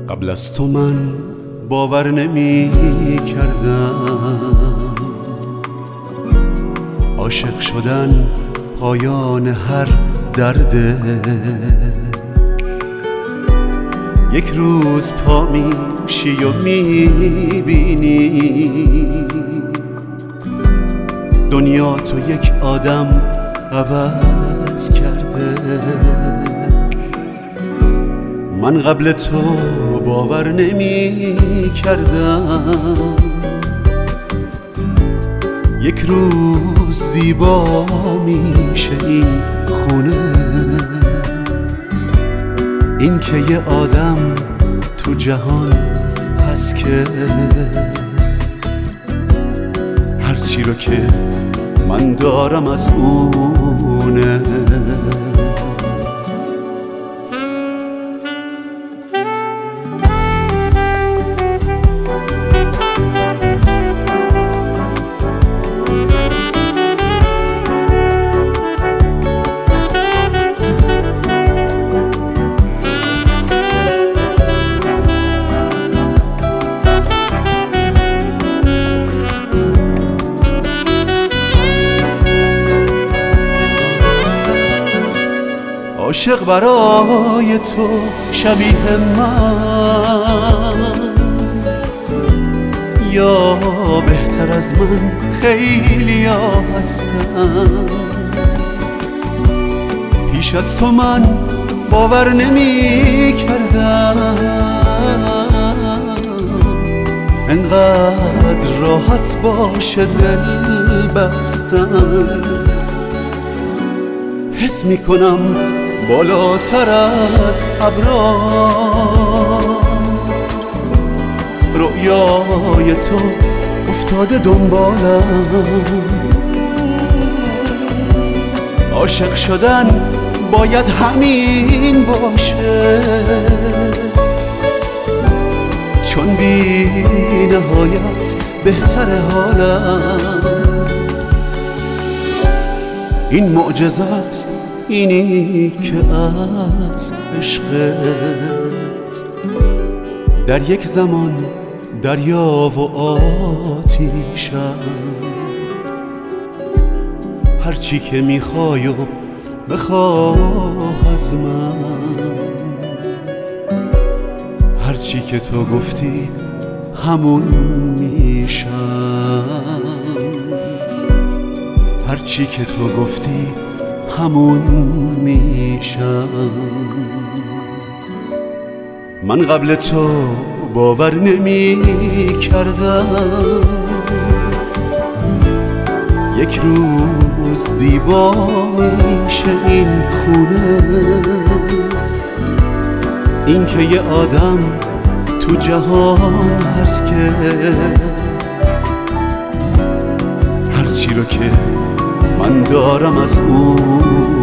قبل از تو من باور نمی کردم عاشق شدن پایان هر درده. یک روز پا میشی و میبینی دنیا تو یک آدم عوض کرده. من قبل تو باور نمی کردم یک روز زیبا میشه این خونه، این که یه آدم تو جهان هست که هرچی رو که من دارم از اونه. عاشق برای تو شبیه من، یا بهتر از من خیلی ها هستن. پیش از تو من باور نمی کردم انقدر راحت باشه دل بستن. حس می کنم بالاتر از ابرا رؤیای تو افتاده دنبالم. عاشق شدن باید همین باشه، چون بی نهایت بهتر حالم. این معجزه است اینی که از عشقت در یک زمان دریا و آتیشم. هرچی که میخوای و بخواه از من، هرچی که تو گفتی همون میشم. هرچی که تو گفتی همون میشم. من قبل تو باور نمی کردم یک روز زیبا میشه این خونه، این که یه آدم تو جهان هست که هرچی رو که من دارم از اون